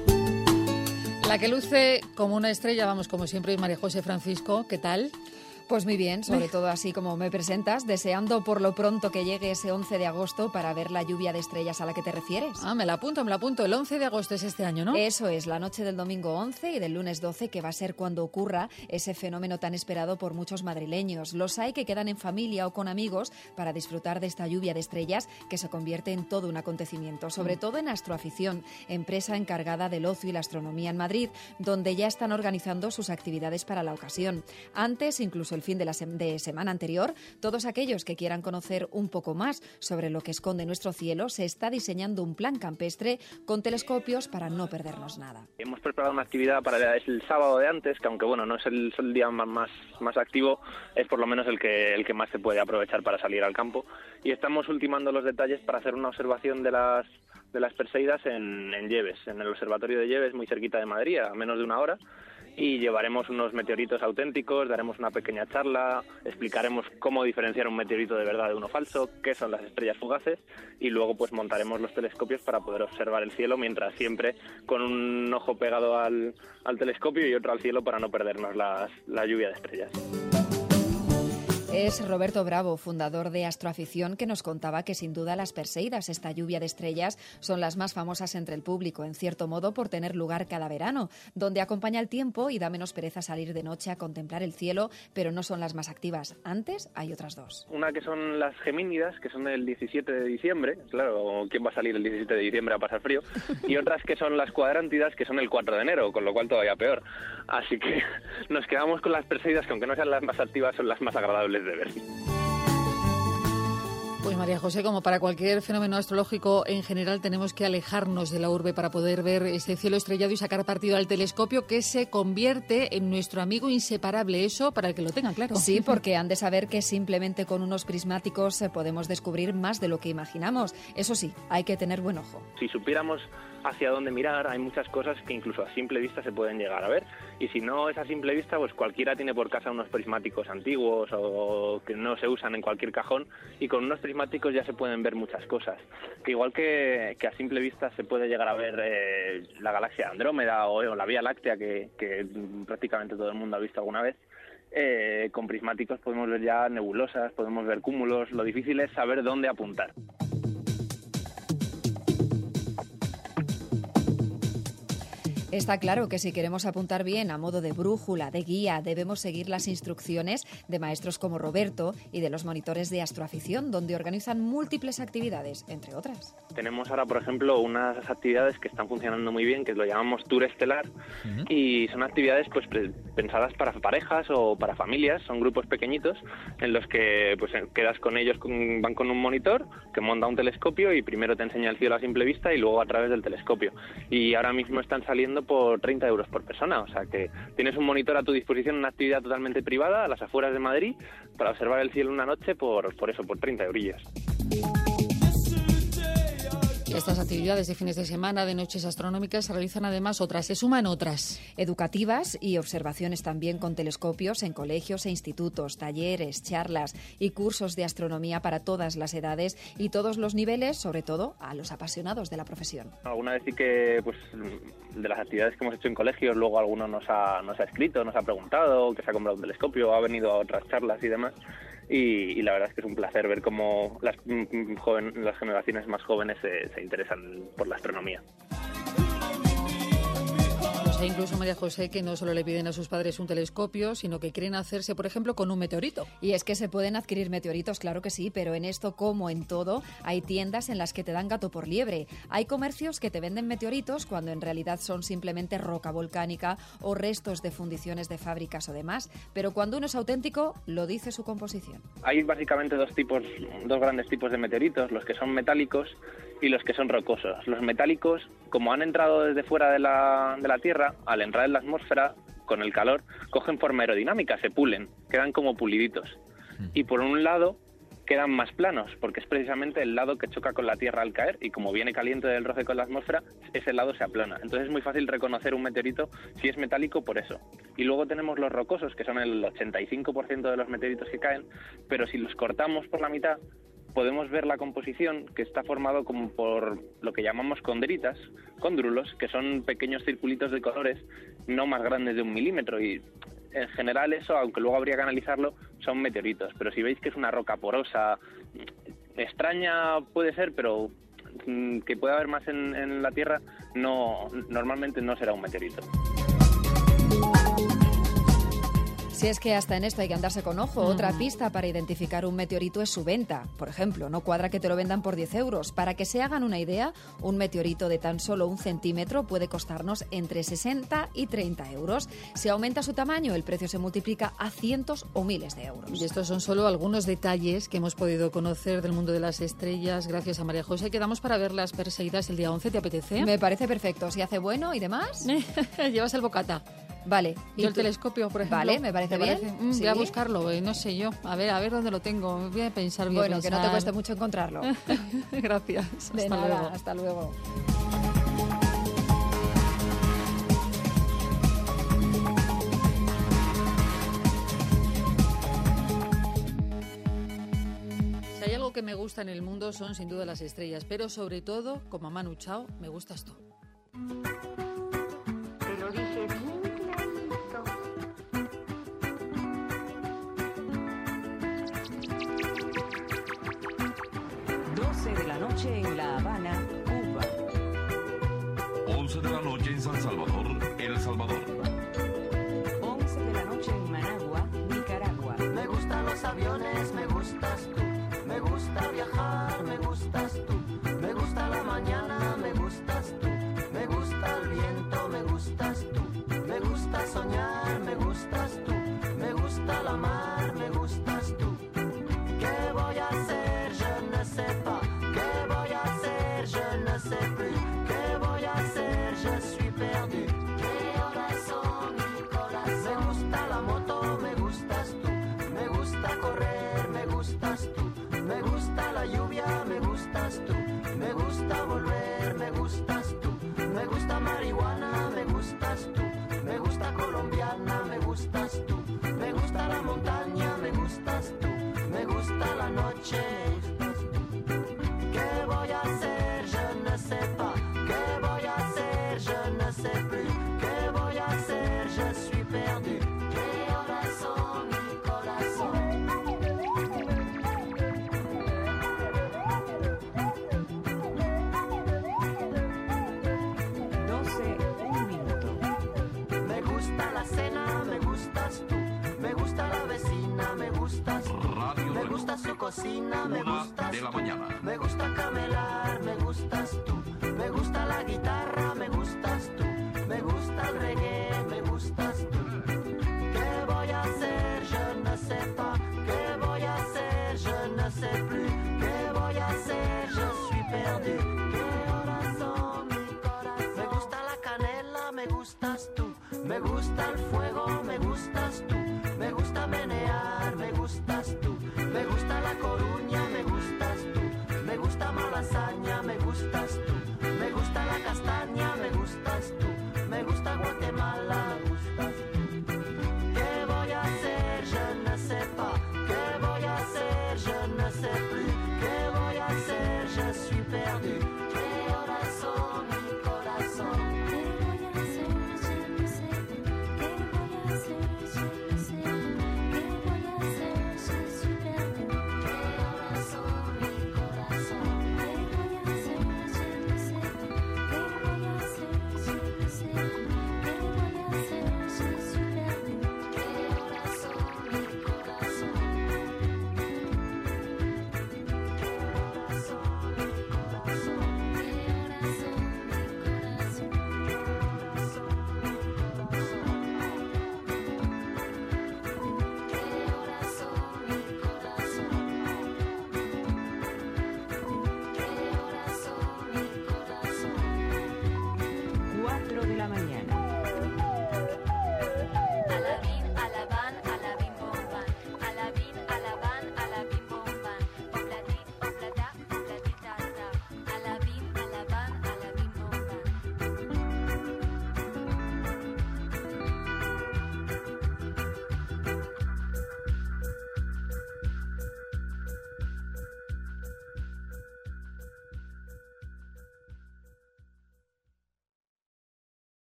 La que luce como una estrella, vamos, como siempre, es María José Francisco. ¿Qué tal? Pues muy bien, sobre todo así como me presentas, deseando por lo pronto que llegue ese 11 de agosto para ver la lluvia de estrellas a la que te refieres. Ah, me la apunto. El 11 de agosto es este año, ¿no? Eso es, la noche del domingo 11 y del lunes 12, que va a ser cuando ocurra ese fenómeno tan esperado por muchos madrileños. Los hay que quedan en familia o con amigos para disfrutar de esta lluvia de estrellas que se convierte en todo un acontecimiento, sobre todo en Astroafición, empresa encargada del ocio y la astronomía en Madrid, donde ya están organizando sus actividades para la ocasión. Antes, incluso el fin de la semana anterior, todos aquellos que quieran conocer un poco más sobre lo que esconde nuestro cielo, se está diseñando un plan campestre con telescopios para no perdernos nada. Hemos preparado una actividad para el sábado de antes, que aunque bueno, no es el día más activo, es por lo menos el que más se puede aprovechar para salir al campo. Y estamos ultimando los detalles para hacer una observación de las Perseidas en Lleves, en el observatorio de Lleves, muy cerquita de Madrid, a menos de una hora. Y llevaremos unos meteoritos auténticos, daremos una pequeña charla, explicaremos cómo diferenciar un meteorito de verdad de uno falso, qué son las estrellas fugaces, y luego pues montaremos los telescopios para poder observar el cielo, mientras siempre con un ojo pegado al telescopio y otro al cielo para no perdernos la lluvia de estrellas. Es Roberto Bravo, fundador de Astroafición, que nos contaba que sin duda las Perseidas, esta lluvia de estrellas, son las más famosas entre el público, en cierto modo por tener lugar cada verano, donde acompaña el tiempo y da menos pereza salir de noche a contemplar el cielo, pero no son las más activas. Antes hay otras dos. Una que son las Gemínidas, que son el 17 de diciembre, claro, ¿quién va a salir el 17 de diciembre a pasar frío? Y otras que son las Cuadrántidas, que son el 4 de enero, con lo cual todavía peor. Así que nos quedamos con las Perseidas, que aunque no sean las más activas, son las más agradables de ver. Pues María José, como para cualquier fenómeno astrológico en general, tenemos que alejarnos de la urbe para poder ver ese cielo estrellado y sacar partido al telescopio, que se convierte en nuestro amigo inseparable. Eso para el que lo tenga claro. Sí, porque han de saber que simplemente con unos prismáticos podemos descubrir más de lo que imaginamos. Eso sí, hay que tener buen ojo. Si supiéramos hacia dónde mirar, hay muchas cosas que incluso a simple vista se pueden llegar a ver. Y si no es a simple vista, pues cualquiera tiene por casa unos prismáticos antiguos o que no se usan en cualquier cajón, y con unos prismáticos ya se pueden ver muchas cosas. Que igual que a simple vista se puede llegar a ver la galaxia de Andrómeda o la Vía Láctea, que prácticamente todo el mundo ha visto alguna vez, con prismáticos podemos ver ya nebulosas, podemos ver cúmulos. Lo difícil es saber dónde apuntar. Está claro que si queremos apuntar bien a modo de brújula, de guía, debemos seguir las instrucciones de maestros como Roberto y de los monitores de Astroafición, donde organizan múltiples actividades, entre otras. Tenemos ahora, por ejemplo, unas actividades que están funcionando muy bien, que lo llamamos Tour Estelar, y son actividades pues pensadas para parejas o para familias. Son grupos pequeñitos en los que pues quedas con ellos, van con un monitor que monta un telescopio y primero te enseña el cielo a simple vista y luego a través del telescopio. Y ahora mismo están saliendo por 30 euros por persona, o sea que tienes un monitor a tu disposición, una actividad totalmente privada a las afueras de Madrid para observar el cielo una noche por 30 eurillos. Estas actividades de fines de semana, de noches astronómicas, se realizan además otras, se suman otras. Educativas y observaciones también con telescopios en colegios e institutos, talleres, charlas y cursos de astronomía para todas las edades y todos los niveles, sobre todo a los apasionados de la profesión. Alguna vez sí que pues de las actividades que hemos hecho en colegios, luego alguno nos ha escrito, nos ha preguntado, que se ha comprado un telescopio, ha venido a otras charlas y demás. Y la verdad es que es un placer ver cómo las generaciones más jóvenes se interesan por la astronomía. Hay incluso, María José, que no solo le piden a sus padres un telescopio, sino que quieren hacerse, por ejemplo, con un meteorito. Y es que se pueden adquirir meteoritos, claro que sí, pero en esto, como en todo, hay tiendas en las que te dan gato por liebre. Hay comercios que te venden meteoritos cuando en realidad son simplemente roca volcánica o restos de fundiciones de fábricas o demás. Pero cuando uno es auténtico, lo dice su composición. Hay básicamente dos grandes tipos de meteoritos, los que son metálicos y los que son rocosos. Los metálicos, como han entrado desde fuera de la Tierra, al entrar en la atmósfera, con el calor, cogen forma aerodinámica, se pulen, quedan como puliditos. Y por un lado quedan más planos, porque es precisamente el lado que choca con la Tierra al caer, y como viene caliente del roce con la atmósfera, ese lado se aplana. Entonces es muy fácil reconocer un meteorito si es metálico por eso. Y luego tenemos los rocosos, que son el 85% de los meteoritos que caen, pero si los cortamos por la mitad, podemos ver la composición, que está formado como por lo que llamamos condritas, cóndrulos, que son pequeños circulitos de colores no más grandes de 1 milímetro, y en general eso, aunque luego habría que analizarlo, son meteoritos. Pero si veis que es una roca porosa, extraña puede ser, pero que pueda haber más en la Tierra, no, normalmente no será un meteorito. Si es que hasta en esto hay que andarse con ojo. Otra pista para identificar un meteorito es su venta. Por ejemplo, no cuadra que te lo vendan por 10 euros. Para que se hagan una idea, un meteorito de tan solo 1 centímetro puede costarnos entre 60 y 30 euros. Si aumenta su tamaño, el precio se multiplica a cientos o miles de euros. Y estos son solo algunos detalles que hemos podido conocer del mundo de las estrellas gracias a María José. Quedamos para ver las Perseidas el día 11, ¿te apetece? Me parece perfecto. Si hace bueno y demás. Llevas el bocata. Vale. ¿Y el telescopio, por ejemplo? Vale, me parece bien. Sí. Voy a buscarlo, no sé yo. A ver dónde lo tengo. Voy a pensar. Bueno, que no te cueste mucho encontrarlo. Gracias. De nada, luego. Hasta luego. Si hay algo que me gusta en el mundo son sin duda las estrellas, pero sobre todo, como a Manu Chao, me gustas tú. Te lo dije bien clarito. De la noche en La Habana, Cuba. 11 de la noche en San Salvador, El Salvador. 11 de la noche en Managua, Nicaragua. Me gustan los aviones, me gustas tú. Me gusta viajar, me gustas tú. Me gusta la mañana, me gustas tú. Me gusta el viento, me gustas tú. Me gusta soñar, me gustas tú. Me gusta la mar, me gustas tú. ¿Qué voy a hacer? Je ne sais pas. Je ne sais plus qué voy a hacer, je suis perdu. ¿Qué horas son, Nicolás? Me gusta la moto, me gustas tú. Me gusta correr, me gustas tú. Me gusta la lluvia, me gustas tú. Me gusta volver, me gustas tú. Me gusta marihuana, me gustas tú. Me gusta colombiana, me gustas tú. Me gusta la montaña, me gustas tú. Me gusta la noche, me gustas tú. ¿Qué voy a hacer? Je ne sais pas, ¿qué voy a hacer? Je ne sais plus, ¿qué voy a hacer? Je suis perdu. ¿Qué horas son, mi corazón? 12:01. Me gusta la cena, me gustas tú. Me gusta la vecina, me gustas tú. Radio me gusta su cocina, me gusta de la mañana. Me gusta camelar.